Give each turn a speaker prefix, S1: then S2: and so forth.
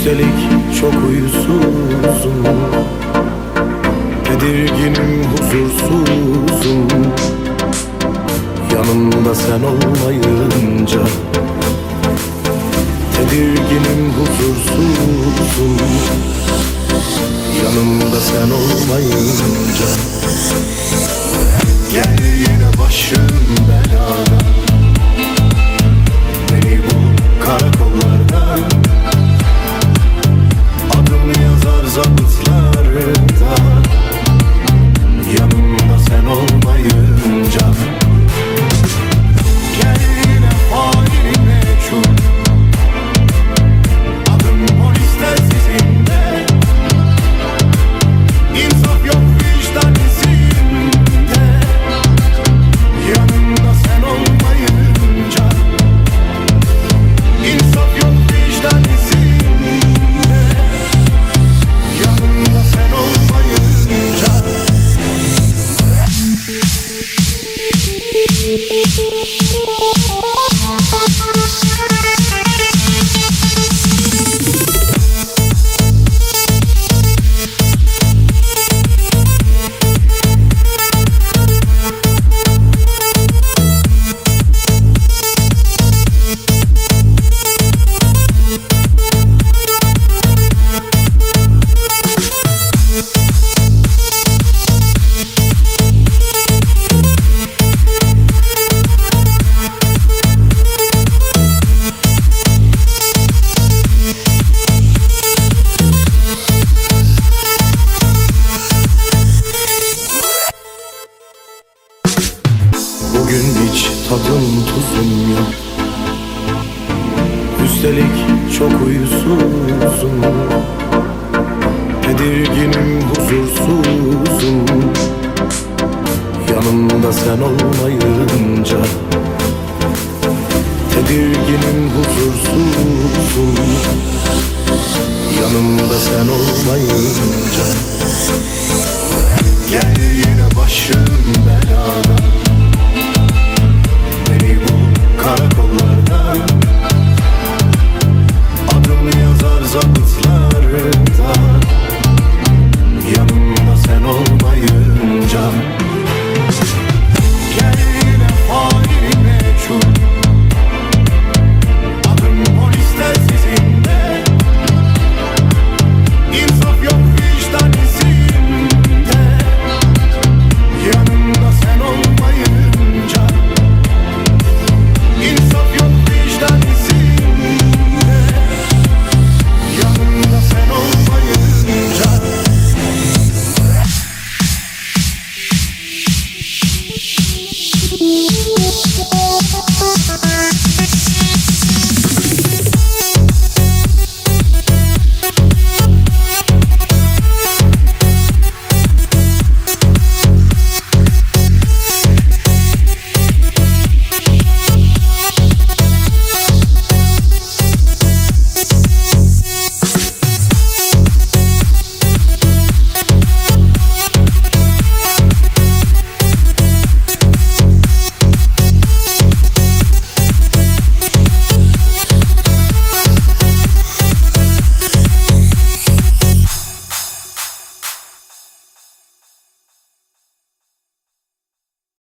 S1: Üstelik çok huysuzum, tedirginim, huzursuzum. Yanımda sen olmayınca tedirginim, huzursuzum. Yanımda sen olmayınca. Gel yine başım belada, beni bul karakollarda, adım yazar zabıtlarda. Yanımda sen olmayınca. Gel yine faili meçhul, adım polis telsizinde. İnsaf yok vicdan izinde. Yanımda sen olmayınca. İnsaf yok vicdan izinde. Yanımda sen olmayınca. Bugün hiç tadım tuzum yok, üstelik çok huysuzum, tedirginim, huzursuzum. Yanımda sen olmayınca tedirginim, huzursuzum. Yanımda sen olmayınca.